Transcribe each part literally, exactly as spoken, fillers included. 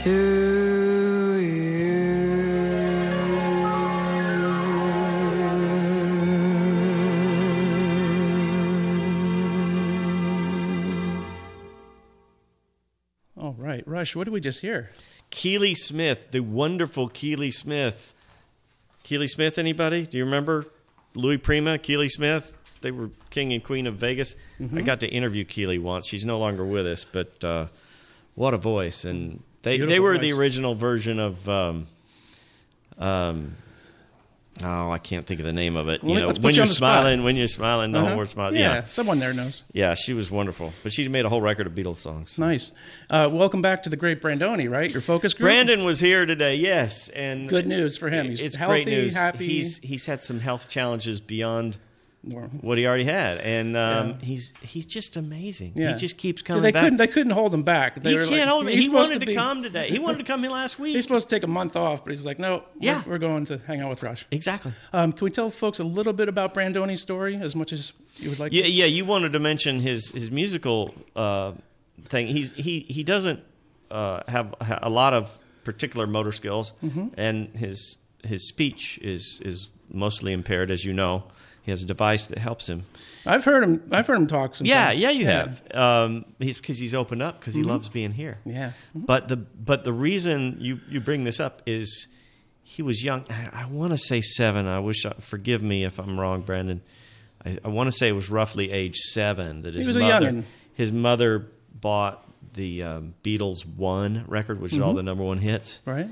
to you. All right, Rush, what did we just hear? Keely Smith, the wonderful Keely Smith. Keely Smith, anybody? Do you remember Louis Prima, Keely Smith? They were king and queen of Vegas. Mm-hmm. I got to interview Keely once. She's no longer with us, but uh, what a voice. And they, they were voice. The original version of, um, um, oh, I can't think of the name of it. Well, you know, let's when put you're you on the smiling, spot. when you're smiling, the uh-huh. whole world smiling. Yeah, Yeah, someone there knows. Yeah, she was wonderful. But she made a whole record of Beatles songs. Nice. Uh, welcome back to the great Brandoni, right? Your focus group? Brandon was here today, yes. And good news for him. He's it's healthy, great news. happy. He's, he's had some health challenges beyond what he already had, and um, yeah. he's he's just amazing. Yeah. He just keeps coming yeah, they back. Couldn't, they couldn't hold him back. They he were can't like, hold him. He wanted to, to be, come today. He wanted to come here last week. He's supposed to take a month off, but he's like, no, yeah. we're, we're going to hang out with Rush. Exactly. Um, can we tell folks a little bit about Brandoni's story, as much as you would like yeah, to? Yeah, you wanted to mention his, his musical uh, thing. He's He, he doesn't uh, have a lot of particular motor skills, mm-hmm. and his his speech is, is mostly impaired, as you know. He has a device that helps him. I've heard him. I've heard him talk. Sometimes. Yeah, yeah, you yeah. have. Um, he's because he's opened up because he mm-hmm. loves being here. Yeah. Mm-hmm. But the but the reason you, you bring this up is he was young. I, I want to say seven. I wish. I, forgive me if I'm wrong, Brandon. I, I want to say it was roughly age seven that his he was mother a youngin'. his mother bought the um, Beatles One record, which mm-hmm. is all the number one hits. Right.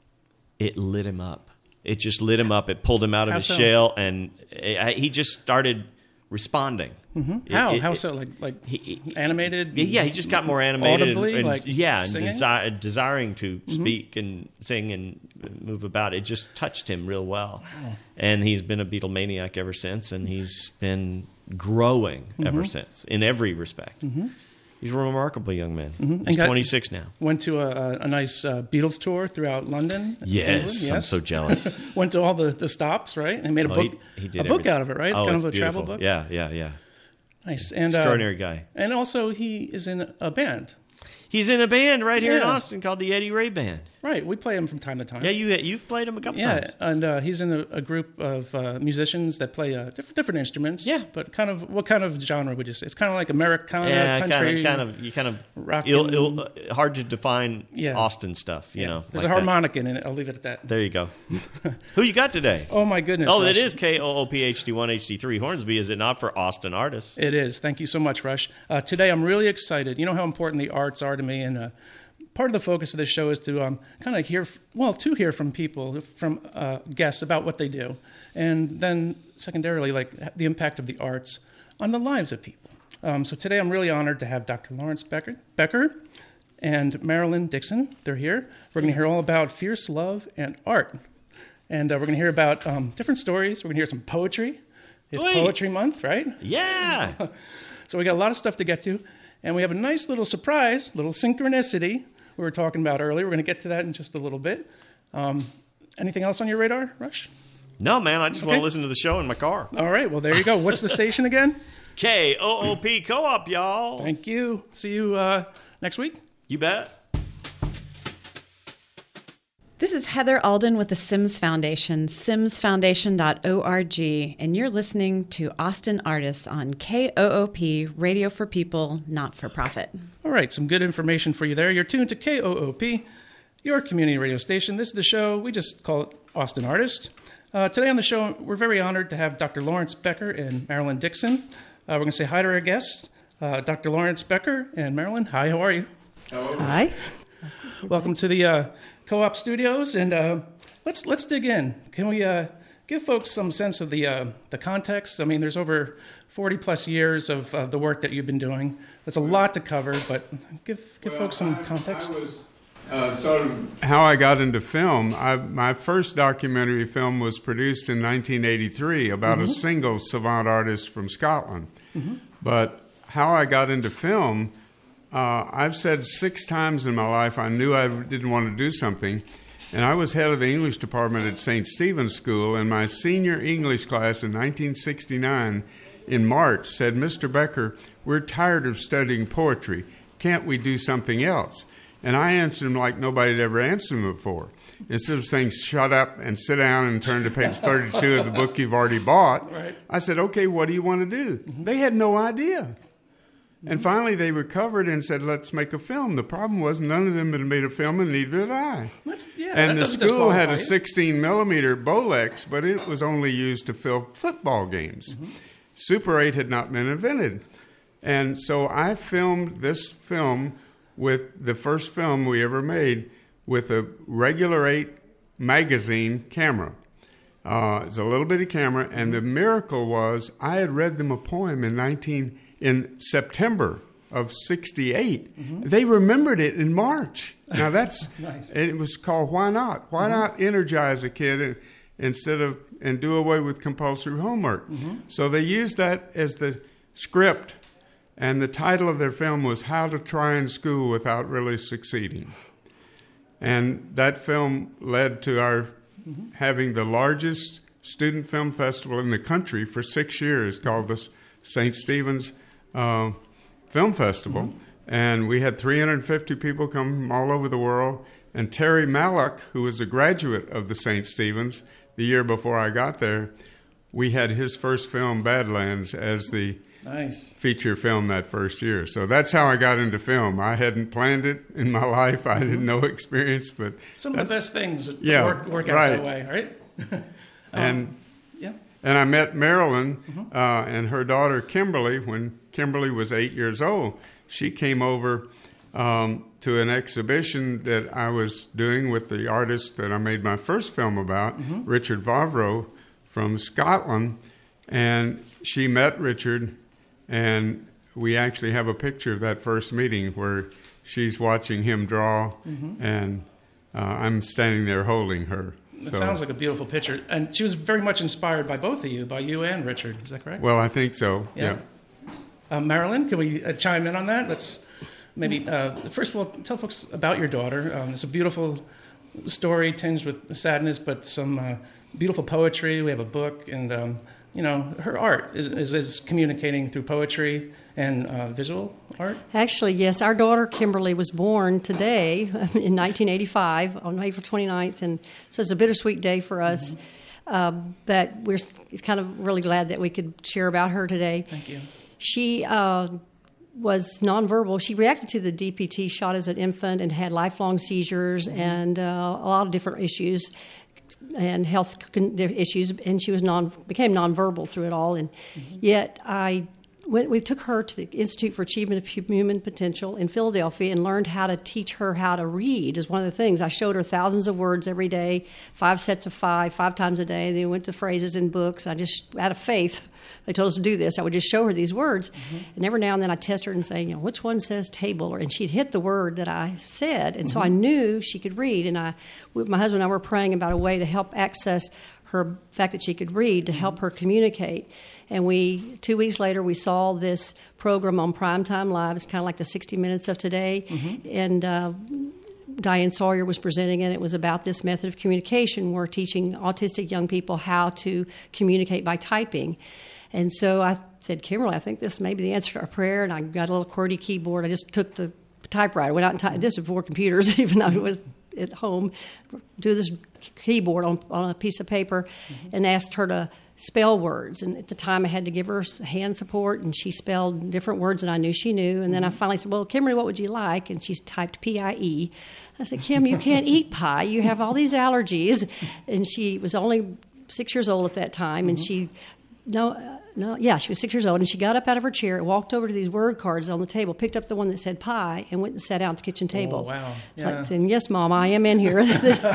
It lit him up. It just lit him up. It pulled him out of How his so? shell, and it, he just started responding. Mm-hmm. It, How? it, How it, so? Like like he, he, animated? Yeah, he just got more animated. Audibly, and, and, like yeah, and singing? desi- desiring to mm-hmm. speak and sing and move about. It just touched him real well. Wow. And he's been a Beatlemaniac ever since, and he's been growing mm-hmm. ever since in every respect. Mm-hmm. He's a remarkable young man. Mm-hmm. He's got, twenty-six now. Went to a, a nice uh, Beatles tour throughout London. Yes, yes. I'm so jealous. Went to all the, the stops, right? And made a oh, book he, he did a book everything. out of it, right? Oh, kind it's of a beautiful. travel book. Yeah, yeah, yeah. Nice. And, extraordinary uh, guy. And also he is in a band. He's in a band right here yeah. in Austin called the Eddie Ray Band. Right, we play him from time to time. Yeah, you you've played him a couple yeah, times. Yeah, and uh, he's in a, a group of uh, musicians that play uh, different different instruments. Yeah, but kind of what kind of genre would you say? It's kind of like Americana, yeah, country, kind of, kind of, you kind of rock. Ill, Ill, hard to define yeah. Austin stuff. You yeah. know, there's like a harmonic that. in it. I'll leave it at that. There you go. Who you got today? Oh my goodness! Oh, Rush. that is K O O P H D one H D three Hornsby, is it not, for Austin artists? It is. Thank you so much, Rush. Uh, today I'm really excited. You know how important the arts are to me, and uh, part of the focus of this show is to um, kind of hear, well, to hear from people, from uh, guests about what they do, and then secondarily, like the impact of the arts on the lives of people. Um, so today I'm really honored to have Doctor Lawrence Becker, Becker and Marilyn Dixon. They're here. We're going to hear all about fierce love and art, and uh, we're going to hear about um, different stories. We're going to hear some poetry. It's Sweet. Poetry Month, right? Yeah. So we got a lot of stuff to get to, and we have a nice little surprise, little synchronicity we were talking about earlier. We're going to get to that in just a little bit. Um, anything else on your radar, Rush? No, man. I just okay. want to listen to the show in my car. All right. Well, there you go. What's the station again? K O O P Co-op, y'all. Thank you. See you uh, next week. You bet. This is Heather Alden with the Sims Foundation, sims foundation dot org, and you're listening to Austin Artists on K O O P, Radio for People, Not for Profit. All right, some good information for you there. You're tuned to K O O P, your community radio station. This is the show. We just call it Austin Artists. Uh, today on the show, we're very honored to have Doctor Lawrence Becker and Marilyn Dixon. Uh, we're going to say hi to our guests, uh, Doctor Lawrence Becker and Marilyn. Hi, how are you? Hello. Hi. Welcome to the uh, Co-op Studios, and uh, let's let's dig in. Can we uh, give folks some sense of the uh, the context? I mean, there's over forty plus years of uh, the work that you've been doing. That's a lot to cover, but give give well, folks some I, context. I was, uh, sort of how I got into film. I, my first documentary film was produced in nineteen eighty-three about mm-hmm. a single savant artist from Scotland. Mm-hmm. But how I got into film. Uh, I've said six times in my life I knew I didn't want to do something, and I was head of the English department at Saint Stephen's School, and my senior English class in nineteen sixty-nine in March said, Mister Becker, we're tired of studying poetry. Can't we do something else? And I answered them like nobody had ever answered them before. Instead of saying, shut up and sit down and turn to page thirty-two of the book you've already bought, Right. I said, okay, what do you want to do? Mm-hmm. They had no idea. Mm-hmm. And finally they recovered and said, let's make a film. The problem was none of them had made a film, and neither had I. That's, yeah, and that the doesn't school had disqualify a you. sixteen millimeter Bolex, but it was only used to film football games. Mm-hmm. Super eight had not been invented. And so I filmed this film with the first film we ever made with a regular eight magazine camera. Uh, it's a little bitty camera, and the miracle was I had read them a poem in nineteen in September of sixty-eight. Mm-hmm. They remembered it in March. Now that's nice. It was called Why Not? Why mm-hmm. not energize a kid and, instead of and do away with compulsory homework? Mm-hmm. So they used that as the script, and the title of their film was How to Try in School Without Really Succeeding. And that film led to our mm-hmm. having the largest student film festival in the country for six years called the Saint Stephen's uh, Film Festival. Mm-hmm. And we had three hundred fifty people come from all over the world. And Terry Malick, who was a graduate of the Saint Stephen's the year before I got there, we had his first film, Badlands, as the Nice. feature film that first year. So that's how I got into film. I hadn't planned it in my life. I had no experience, but some of the best things yeah, work, work out right. that way, right? um, and yeah. and I met Marilyn mm-hmm. uh, and her daughter Kimberly when Kimberly was eight years old. She came over um, to an exhibition that I was doing with the artist that I made my first film about, mm-hmm. Richard Vavro from Scotland, and she met Richard. And we actually have a picture of that first meeting where she's watching him draw, mm-hmm. and uh, I'm standing there holding her. That so, sounds like a beautiful picture. And she was very much inspired by both of you, by you and Richard. Is that correct? Well, I think so, yeah. yeah. Uh, Marilyn, can we uh, chime in on that? Let's maybe, uh, first of all, tell folks about your daughter. Um, it's a beautiful story tinged with sadness, but some uh, beautiful poetry. We have a book, and... Um, you know, her art is, is, is communicating through poetry and uh, visual art? Actually, yes. Our daughter, Kimberly, was born today in nineteen eighty-five on April twenty-ninth, and so it's a bittersweet day for us. Mm-hmm. Uh, but we're kind of really glad that we could share about her today. Thank you. She uh, was nonverbal. She reacted to the D P T shot as an infant and had lifelong seizures mm-hmm. and uh, a lot of different issues and health issues, and she was non became nonverbal through it all. And mm-hmm. yet, I went. We took her to the Institute for Achievement of Human Potential in Philadelphia and learned how to teach her how to read. Is one of the things. I showed her thousands of words every day, five sets of five, five times a day. They went to phrases in books. I just, out of faith, they told us to do this. I would just show her these words, mm-hmm. and every now and then I test her and say, you know, which one says table? Or, and she'd hit the word that I said, and mm-hmm. so I knew she could read. And I, my husband and I were praying about a way to help access her fact that she could read to help her communicate. And we, two weeks later, we saw this program on Primetime Live. It's kind of like the sixty minutes of today, mm-hmm. and uh, Diane Sawyer was presenting it. It was about this method of communication. We're teaching autistic young people how to communicate by typing. And so I said, Kimberly, I think this may be the answer to our prayer. And I got a little QWERTY keyboard. I just took the typewriter, went out and typed. This was before computers, even though it was at home. Do this keyboard on, on a piece of paper, mm-hmm. and asked her to spell words. And at the time, I had to give her hand support, and she spelled different words that I knew she knew. And mm-hmm. then I finally said, well, Kimberly, what would you like? And she's typed P I E. I said, Kim, you can't eat pie. You have all these allergies. And she was only six years old at that time, mm-hmm. and she... No, uh, no, yeah, she was six years old, and she got up out of her chair, walked over to these word cards on the table, picked up the one that said pie, and went and sat down at the kitchen table. Oh, wow. Yeah. Like, like saying, yes, Mom, I am in here.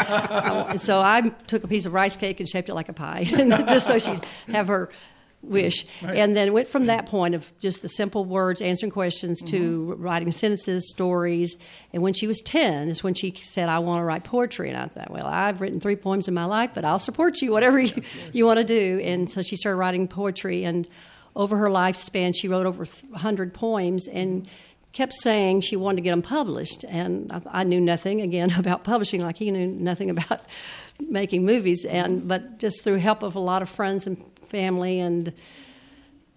So I took a piece of rice cake and shaped it like a pie, just so she'd have her wish. Right. And then went from that point of just the simple words, answering questions, mm-hmm. to writing sentences, stories. And when she was ten is when she said, I want to write poetry. And I thought, well, I've written three poems in my life, but I'll support you, whatever you, you want to do. And so she started writing poetry. And over her lifespan, she wrote over one hundred poems and kept saying she wanted to get them published. And I, I knew nothing, again, about publishing, like he knew nothing about making movies. And but just through help of a lot of friends and family, and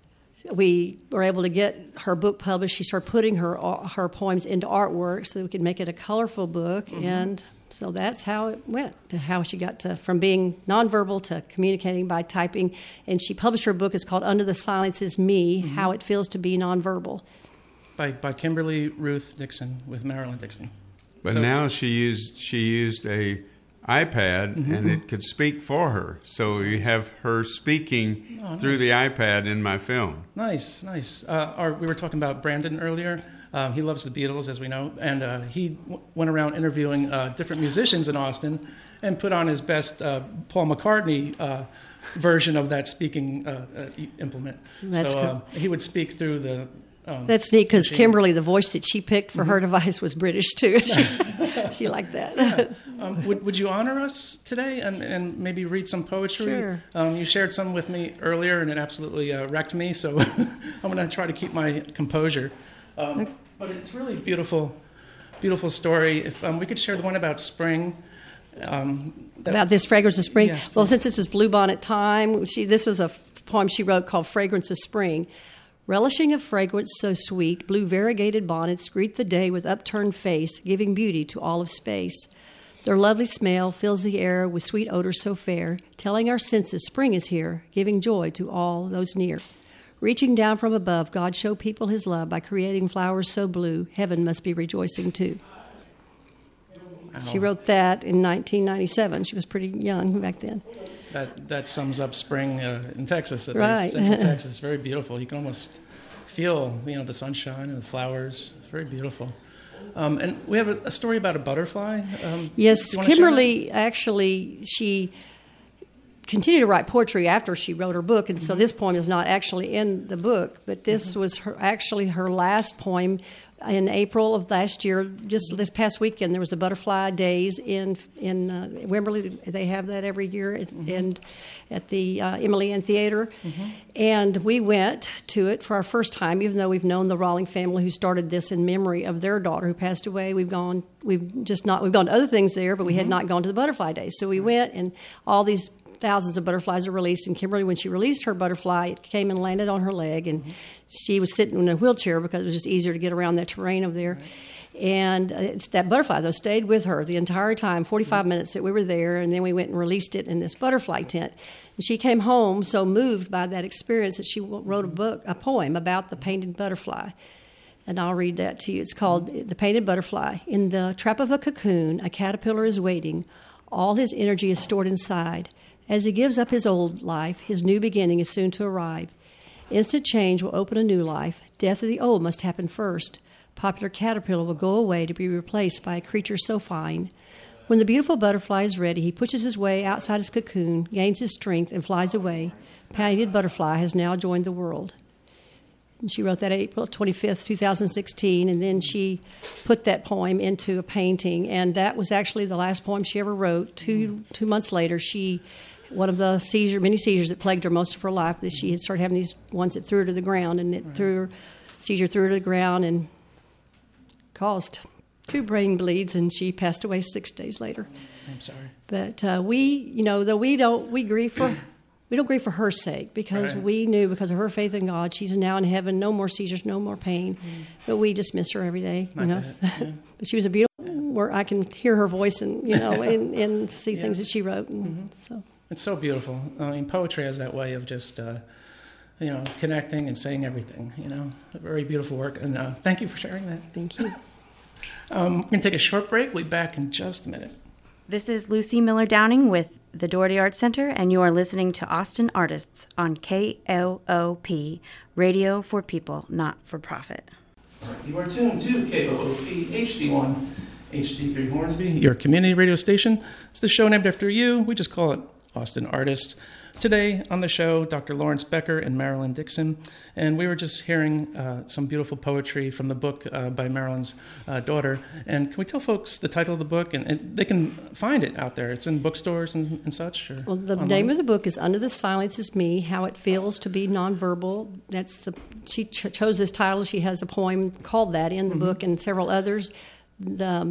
we were able to get her book published. She started putting her her poems into artwork so that we could make it a colorful book. Mm-hmm. And so that's how it went, to how she got to from being nonverbal to communicating by typing. And she published her book. It's called Under the Silence Is Me, mm-hmm. How It Feels to Be Nonverbal. By, by Kimberly Ruth Dixon with Marilyn Dixon. But so, now she used she used a iPad, mm-hmm. and it could speak for her. So you have her speaking oh, nice. through the iPad in my film. Nice, nice. Uh, our, we were talking about Brandon earlier. Um, he loves the Beatles, as we know, and uh, he w- went around interviewing uh, different musicians in Austin and put on his best uh, Paul McCartney uh, version of that speaking uh, uh, implement. That's so cool. uh, he would speak through the... Um, That's neat because Kimberly, the voice that she picked for mm-hmm. her device was British too. she, she liked that. Yeah. Um, would Would you honor us today and, and maybe read some poetry? Sure. Um, you shared some with me earlier and it absolutely uh, wrecked me, so I'm going to try to keep my composure. Um, okay. But it's really beautiful, beautiful story. If um, we could share the one about spring. Um, that, about this fragrance of spring. Yes, well, since this is Bluebonnet time, she this was a poem she wrote called "Fragrance of Spring." Relishing a fragrance so sweet, blue variegated bonnets greet the day with upturned face, giving beauty to all of space. Their lovely smell fills the air with sweet odors so fair, telling our senses spring is here, giving joy to all those near. Reaching down from above, God showed people his love by creating flowers so blue, heaven must be rejoicing too. Wow. She wrote that in nineteen ninety-seven. She was pretty young back then. That that sums up spring uh, in Texas, at right. least, Central Texas. Very beautiful. You can almost feel, you know, the sunshine and the flowers. It's very beautiful. Um, and we have a, a story about a butterfly. Um, yes, Kimberly actually, she continued to write poetry after she wrote her book, and mm-hmm. so this poem is not actually in the book, but this mm-hmm. was her, actually her last poem. In April of last year, just this past weekend, there was the Butterfly Days in in uh, Wimberley. They have that every year, mm-hmm. and at the uh, Emily Ann Theater. Mm-hmm. And we went to it for our first time, even though we've known the Rawling family who started this in memory of their daughter who passed away. We've gone, we've just not, we've gone to other things there, but we mm-hmm. had not gone to the Butterfly Days. So we went, and all these thousands of butterflies are released. And Kimberly, when she released her butterfly, it came and landed on her leg, and mm-hmm. she was sitting in a wheelchair because it was just easier to get around that terrain over there. Right. And it's that butterfly, though, stayed with her the entire time, forty-five mm-hmm. minutes that we were there, and then we went and released it in this butterfly tent. And she came home so moved by that experience that she wrote a book, a poem about the painted butterfly. And I'll read that to you. It's called The Painted Butterfly. In the trap of a cocoon, a caterpillar is waiting. All his energy is stored inside. As he gives up his old life, his new beginning is soon to arrive. Instant change will open a new life. Death of the old must happen first. Popular caterpillar will go away to be replaced by a creature so fine. When the beautiful butterfly is ready, he pushes his way outside his cocoon, gains his strength, and flies away. Painted Butterfly has now joined the world. And she wrote that April twenty-fifth, twenty sixteen, and then she put that poem into a painting, and that was actually the last poem she ever wrote. Two two months later, she one of the seizure, many seizures that plagued her most of her life, that she had started having these ones that threw her to the ground, and it right. threw her, seizure threw her to the ground and caused two brain bleeds, and she passed away six days later. I'm sorry. But uh, we, you know, though we don't, we grieve for, we don't grieve for her sake, because right. we knew, because of her faith in God, she's now in heaven, no more seizures, no more pain. Mm. But we just miss her every day, you know. Yeah. But she was a beautiful, where I can hear her voice and, you know, and, and see yeah. things that she wrote. And mm-hmm. so. It's so beautiful. I mean, poetry has that way of just, uh, you know, connecting and saying everything, you know. A very beautiful work. And uh, thank you for sharing that. Thank you. Um, we're going to take a short break. We'll be back in just a minute. This is Lucy Miller Downing with the Doherty Art Center, and you are listening to Austin Artists on K O O P, Radio for People, Not for Profit. You are tuned to K O O P H D one, H D three Hornsby, your community radio station. It's the show named after you. We just call it Austin Artists. Today on the show, Doctor Lawrence Becker and Marilyn Dixon, and we were just hearing uh, some beautiful poetry from the book uh, by Marilyn's uh, daughter. And can we tell folks the title of the book? And, and they can find it out there. It's in bookstores and, and such. Or well, the online? name of the book is Under the Silence Is Me, How It Feels to Be Nonverbal. That's the, she ch- chose this title. She has a poem called that in the mm-hmm. book, and several others. The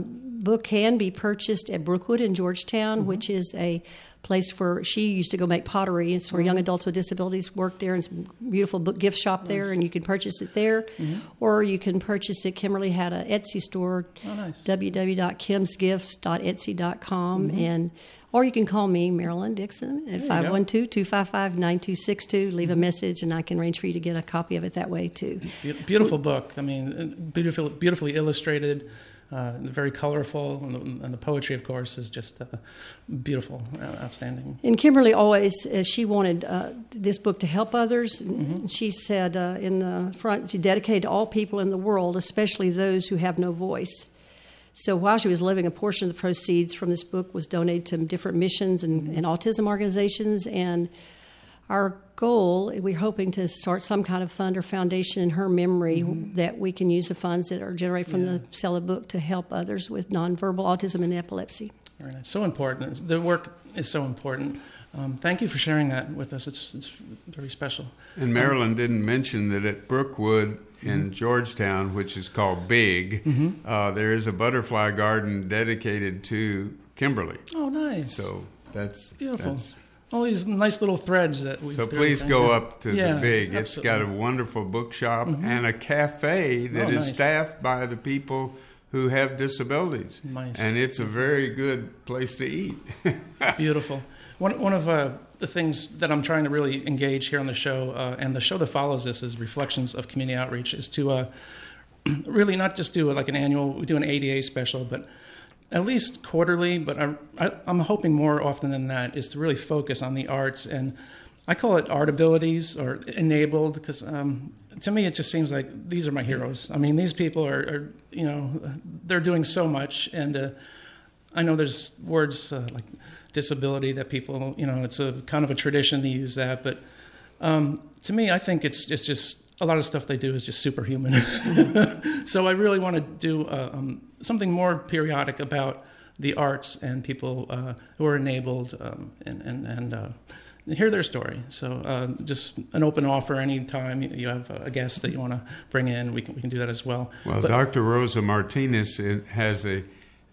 book can be purchased at Brookwood in Georgetown, Mm-hmm. which is a place where she used to go make pottery. It's where young adults with disabilities work there, and it's a beautiful book gift shop there, and you can purchase it there. Mm-hmm. Or you can purchase it. Kimberly had an Etsy store, Oh, nice. w w w dot kims gifts dot etsy dot com, Mm-hmm. and or you can call me, Marilyn Dixon, at go. five one two, two five five, nine two six two. Leave a message, and I can arrange for you to get a copy of it that way, too. Be- Beautiful book. I mean, beautiful, beautifully illustrated, uh, very colorful, and the, and the poetry, of course, is just uh, beautiful, uh, outstanding. And Kimberly always, uh, she wanted uh, this book to help others. Mm-hmm. She said uh, in the front, she dedicated to all people in the world, especially those who have no voice. So while she was living, a portion of the proceeds from this book was donated to different missions and, and autism organizations. And our goal, we're hoping to start some kind of fund or foundation in her memory mm-hmm. that we can use the funds that are generated from yeah. the sale of the book to help others with nonverbal autism and epilepsy. Very nice. So important. It's, the work is so important. Um, thank you for sharing that with us. It's it's very special. And Marilyn um, didn't mention that at Brookwood in mm-hmm. Georgetown, which is called Big, mm-hmm. uh, there is a butterfly garden dedicated to Kimberly. Oh, nice. So that's beautiful. That's, all these nice little threads that we. So please go up to yeah, the Big. Absolutely. It's got a wonderful bookshop mm-hmm. and a cafe that oh, is nice. staffed by the people who have disabilities. Nice. And it's a very good place to eat. Beautiful. One one of uh, the things that I'm trying to really engage here on the show, uh, and the show that follows this is Reflections of Community Outreach, is to uh, really not just do like an annual, we do an A D A special, but at least quarterly, but I, I, I'm hoping more often than that, is to really focus on the arts. And I call it art abilities or enabled, because um, to me it just seems like these are my heroes. I mean, these people are, are you know, they're doing so much. And uh, I know there's words uh, like disability that people, you know, it's a kind of a tradition to use that. But um, to me, I think it's, it's just a lot of stuff they do is just superhuman. So I really want to do uh, um, something more periodic about the arts and people uh, who are enabled um, and, and, and uh, hear their story. So uh, just an open offer anytime you have a guest that you want to bring in, we can, we can do that as well. Well, but, Doctor Rosa Martinez has a,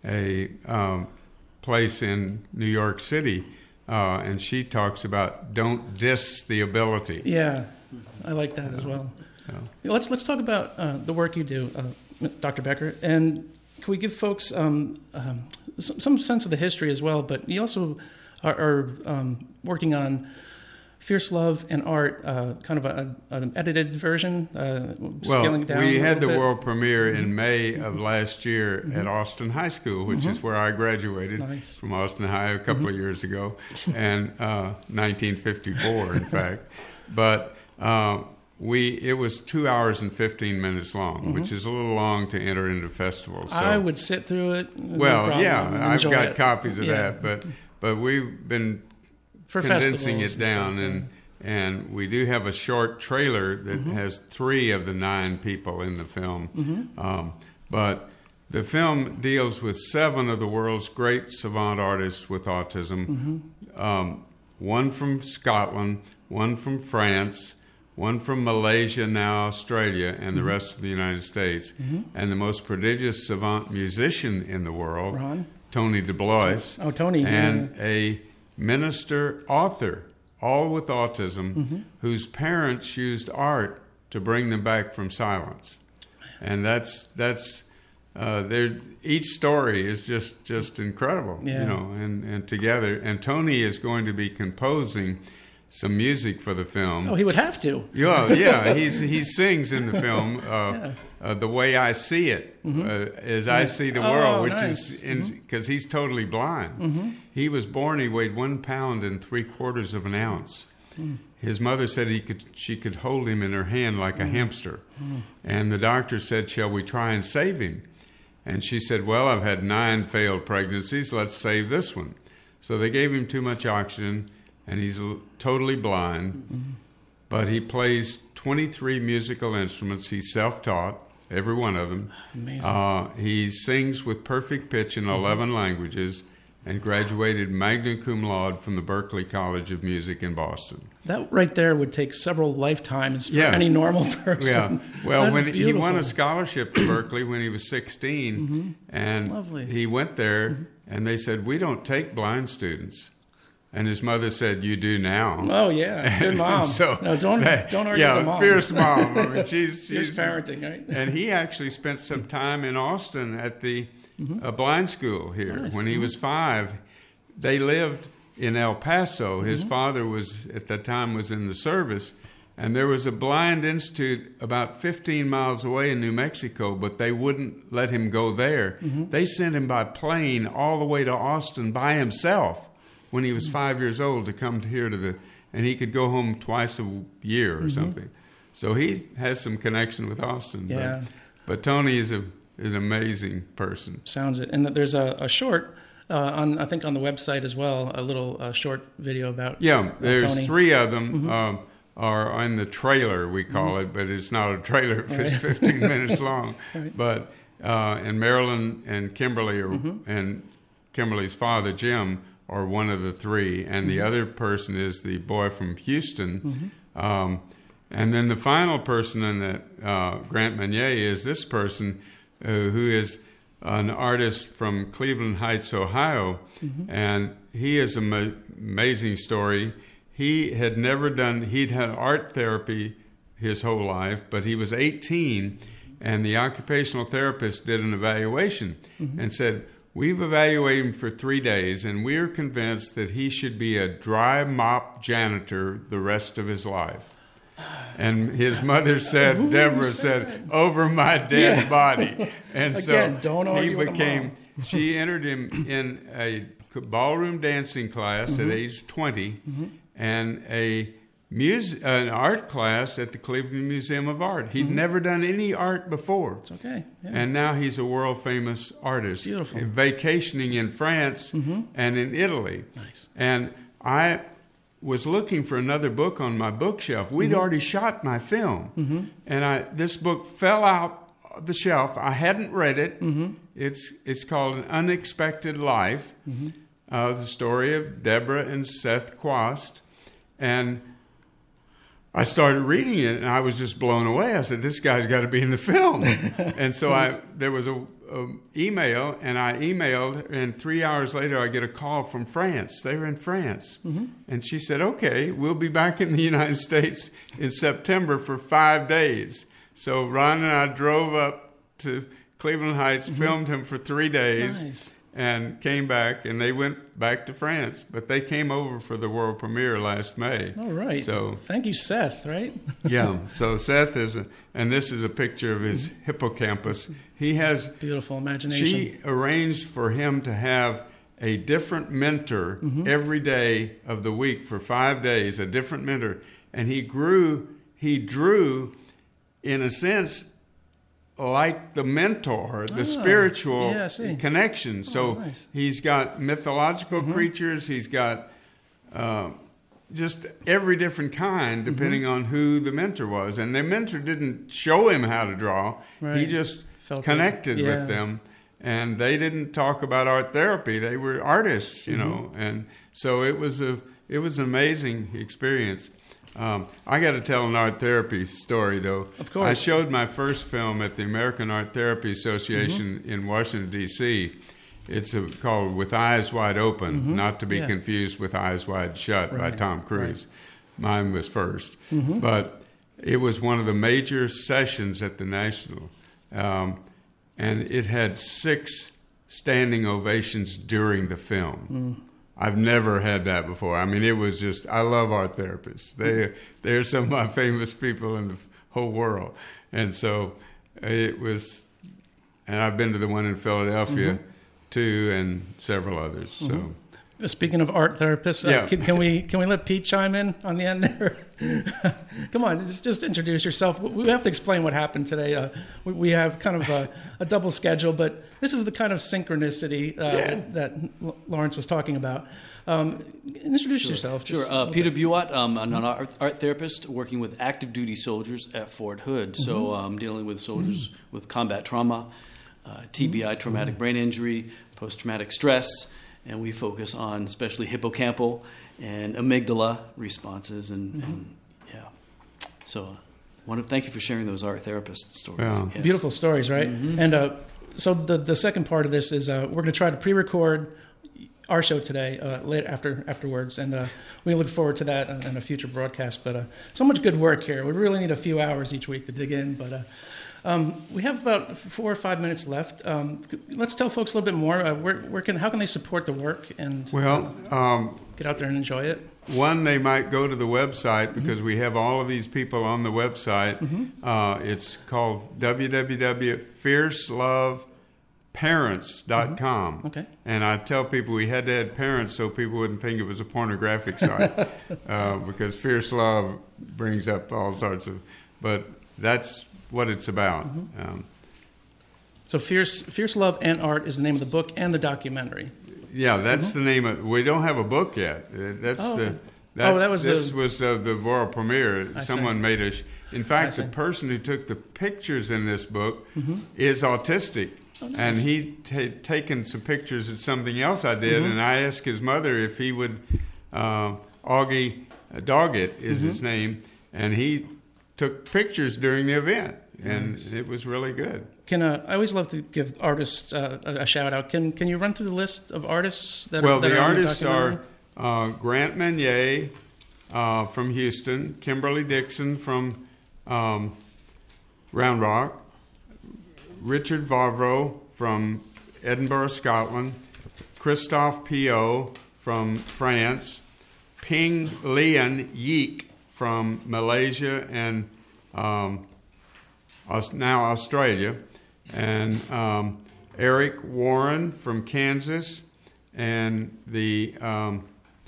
a um, place in New York City, uh, and she talks about don't diss the ability. Yeah, I like that as well. So. Let's let's talk about uh, the work you do, uh, Doctor Becker, and can we give folks um, um, some, some sense of the history as well? But you also are, are um, working on Fierce Love and Art, uh, kind of a, an edited version, uh, scaling well, down. we had the bit. world premiere mm-hmm. in May of last year mm-hmm. at Austin High School, which mm-hmm. is where I graduated nice. from Austin High a couple mm-hmm. of years ago, and uh, nineteen fifty-four, in fact. But uh, we it was two hours and fifteen minutes long, mm-hmm. which is a little long to enter into festivals. So. I would sit through it. Well, no yeah, I've got it. copies of yeah. that, but but we've been For condensing it down, and, and and we do have a short trailer that mm-hmm. has three of the nine people in the film. Mm-hmm. Um, but the film deals with seven of the world's great savant artists with autism. Mm-hmm. Um, one from Scotland, one from France, one from Malaysia, now Australia, and mm-hmm. the rest of the United States. Mm-hmm. And the most prodigious savant musician in the world, Ron? Tony DeBlois. Oh, Tony. And yeah. a minister author, all with autism, mm-hmm. whose parents used art to bring them back from silence. And that's that's uh, each story is just, just incredible, yeah. you know, and, and together. And Tony is going to be composing some music for the film. Oh, he would have to. Yeah, yeah. He's he sings in the film uh, yeah. uh, the way I see it, mm-hmm. uh, as yeah. I see the oh, world, which nice. is because mm-hmm. he's totally blind. Mm-hmm. He was born. He weighed one pound and three quarters of an ounce. Mm. His mother said he could she could hold him in her hand like a mm. hamster, mm. and the doctor said, "Shall we try and save him?" And she said, "Well, I've had nine failed pregnancies. Let's save this one." So they gave him too much oxygen. And he's totally blind, mm-hmm. but he plays twenty-three musical instruments. He's self-taught, every one of them. Amazing. Uh, he sings with perfect pitch in eleven mm-hmm. languages, and graduated magna cum laude from the Berklee College of Music in Boston. That right there would take several lifetimes for Yeah. any normal person. Yeah. Well, That's when he beautiful. won a scholarship to Berkeley when he was sixteen, Mm-hmm. and Lovely. he went there, and they said, "We don't take blind students." And his mother said, "You do now." Oh yeah, good mom. So no, don't that- don't argue yeah, with the mom. fierce mom. I mean, she's, Fierce she's parenting, right? And he actually spent some time in Austin at the uh, blind school here Nice. when he was five. They lived in El Paso. His father was at that time was in the service, and there was a blind institute about fifteen miles away in New Mexico, but they wouldn't let him go there. They sent him by plane all the way to Austin by himself when he was five years old to come to here to the, and he could go home twice a year or something. So he has some connection with Austin. Yeah. But, but Tony is a is an amazing person. Sounds it. And there's a, a short uh, on I think on the website as well, a little uh, short video about Yeah, uh, there's Tony. three of them um, are in the trailer, we call it, but it's not a trailer if it's fifteen minutes long. But uh, and Marilyn and Kimberly are, and Kimberly's father, Jim, are one of the three, and the other person is the boy from Houston. Um, and then the final person in that, uh, Grant Meunier, is this person uh, who is an artist from Cleveland Heights, Ohio, and he is an ma- amazing story. He had never done, he'd had art therapy his whole life, but he was eighteen, and the occupational therapist did an evaluation and said, "We've evaluated him for three days, and we're convinced that he should be a dry mop janitor the rest of his life." And his mother said, Who Deborah says said, "Over my dead Yeah. body." And Again, so don't he argue with the became, mom. she entered him in a ballroom dancing class at age twenty and a mus- an art class at the Cleveland Museum of Art. He'd never done any art before. It's okay. Yeah. And now he's a world-famous artist. Beautiful. Vacationing in France and in Italy. Nice. And I was looking for another book on my bookshelf. We'd already shot my film. And I this book fell out the shelf. I hadn't read it. It's it's called An Unexpected Life, uh, the story of Deborah and Seth Quast. And I started reading it, and I was just blown away. I said, "This guy's got to be in the film." And so I there was a, a email, and I emailed, and three hours later, I get a call from France. They were in France, and she said, "Okay, we'll be back in the United States in September for five days." So Ron and I drove up to Cleveland Heights, filmed him for three days. Nice. And came back, and they went back to France. But they came over for the world premiere last May. All right. So thank you, Seth. Right. yeah. So Seth is, a, and this is a picture of his hippocampus. He has. Beautiful imagination. She arranged for him to have a different mentor every day of the week for five days, a different mentor, and he grew. He drew, in a sense, like the mentor, the Oh, spiritual yeah, I see. connection. So Oh, nice. he's got mythological creatures. He's got uh, just every different kind, depending on who the mentor was. And the mentor didn't show him how to draw. He Right. just Felt connected it. Yeah. with them. And they didn't talk about art therapy. They were artists, you know. And so it was a it was an amazing experience. Um, I got to tell an art therapy story, though. Of course. I showed my first film at the American Art Therapy Association in Washington, D C It's a, called With Eyes Wide Open, not to be Yeah. confused with Eyes Wide Shut by Right, Tom Cruise. Mine was first. But it was one of the major sessions at the National. Um, and it had six standing ovations during the film. I've never had that before. I mean, it was just, I love art therapists. They, they're some of my famous people in the whole world. And so it was, and I've been to the one in Philadelphia too, and several others. So Speaking of art therapists, uh, Yeah. can, can we can we let Pete chime in on the end there? Come on, just just introduce yourself. We have to explain what happened today. Uh, we, we have kind of a, a double schedule, but this is the kind of synchronicity uh, Yeah. that L- Lawrence was talking about. Um, introduce yourself. Sure. just a Uh, little Peter bit. Buat, um, I'm an art, art therapist working with active duty soldiers at Fort Hood. So I'm dealing with soldiers with combat trauma, uh, T B I, traumatic brain injury, post-traumatic stress, and we focus on especially hippocampal and amygdala responses, and, mm-hmm. and yeah. So, I want to thank you for sharing those art therapist stories. Yeah. Yes. Beautiful stories, right? Mm-hmm. And uh, so the the second part of this is uh, we're going to try to pre-record our show today, uh, late after afterwards, and uh, we look forward to that in a future broadcast. But uh, so much good work here. We really need a few hours each week to dig in. But uh, um, we have about four or five minutes left. Um, let's tell folks a little bit more. Uh, where, where can how can they support the work and well um, get out there and enjoy it? One, they might go to the website because mm-hmm. we have all of these people on the website. Mm-hmm. Uh, it's called w w w dot fierce love parents dot com. Mm-hmm. Okay. And I tell people we had to add parents so people wouldn't think it was a pornographic site uh, because Fierce Love brings up all sorts of, but that's what it's about. Mm-hmm. Um, so Fierce Fierce Love and Art is the name of the book and the documentary. Yeah, that's mm-hmm. the name of. We don't have a book yet. That's oh, the. okay. That's, oh, that was this the, was uh, the world premiere. I Someone see. made a. In fact, the person who took the pictures in this book mm-hmm. is autistic. Oh, nice. And he'd t- taken some pictures of something else I did, mm-hmm. and I asked his mother if he would, uh, Augie Doggett is mm-hmm. his name, and he took pictures during the event, and nice. It was really good. Can uh, I always love to give artists uh, a, a shout out. Can Can you run through the list of artists that well, are Well, the are artists the are uh, Grant Menier uh, from Houston, Kimberly Dixon from um, Round Rock, Richard Vavro from Edinburgh, Scotland, Christophe Pio from France, Ping Lian Yeek from Malaysia and um, now Australia, and um, Eric Warren from Kansas, and the um,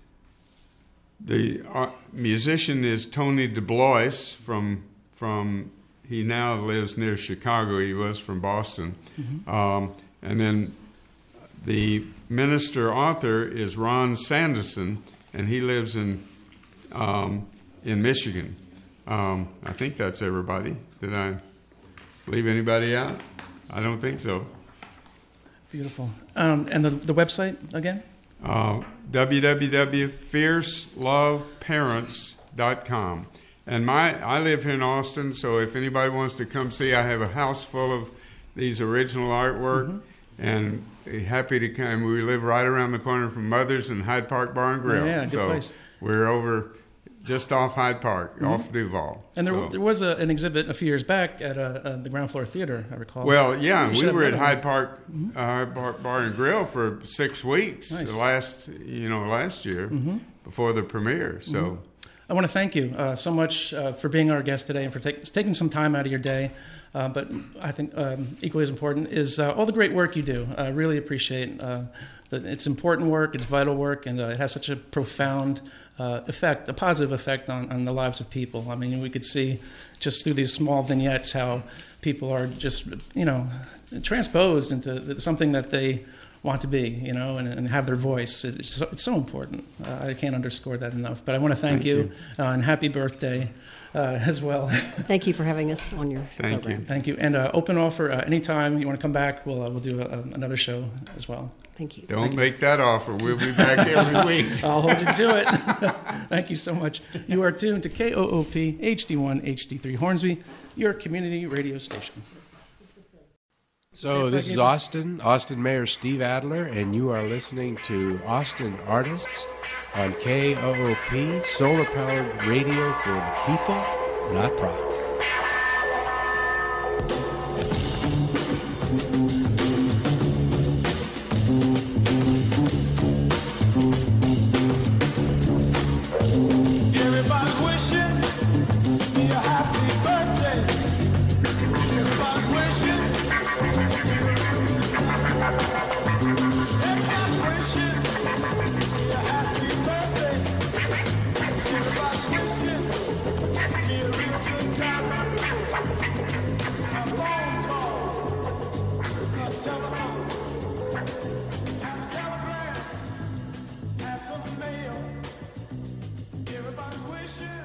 the uh, musician is Tony DeBlois from from. He now lives near Chicago. He was from Boston. Mm-hmm. Um, and then the minister author is Ron Sanderson, and he lives in um, in Michigan. Um, I think that's everybody. Did I leave anybody out? I don't think so. Beautiful. Um, and the, the website again? Uh, w w w dot fierce love parents dot com. And my, I live here in Austin, so if anybody wants to come see, I have a house full of these original artwork, mm-hmm. and happy to come. We live right around the corner from Mother's and Hyde Park Bar and Grill. Oh, yeah, good so place. We're over just off Hyde Park, mm-hmm. off Duval. And there, so. there was a, an exhibit a few years back at uh, uh, the Ground Floor Theater, I recall. Well, yeah, we, we were at Hyde Park, mm-hmm. uh, Hyde Park Bar and Grill for six weeks nice. last, you know, last year mm-hmm. before the premiere. So. Mm-hmm. I want to thank you uh, so much uh, for being our guest today and for take, taking some time out of your day. Uh, but I think um, equally as important is uh, all the great work you do. I really appreciate uh, that. It's important work, it's vital work, and uh, it has such a profound uh, effect, a positive effect on, on the lives of people. I mean, we could see just through these small vignettes how people are just, you know, transposed into something that they want to be, you know, and, and have their voice. It's so, it's so important. Uh, I can't underscore that enough. But I want to thank, thank you, you. Uh, and happy birthday uh, as well. Thank you for having us on your thank program. You. Thank you. And uh, open offer uh, anytime you want to come back. We'll uh, we'll do a, a, another show as well. Thank you. Don't thank make you. that offer. We'll be back every week. I'll hold you to it. Thank you so much. You are tuned to K O O P H D one H D three Hornsby, your community radio station. So this is Austin, Austin Mayor Steve Adler, and you are listening to Austin Artists on K O O P, solar-powered radio for the people, not profit. Everybody's wishing me a happy birthday. Everybody's wishing. Everybody wishing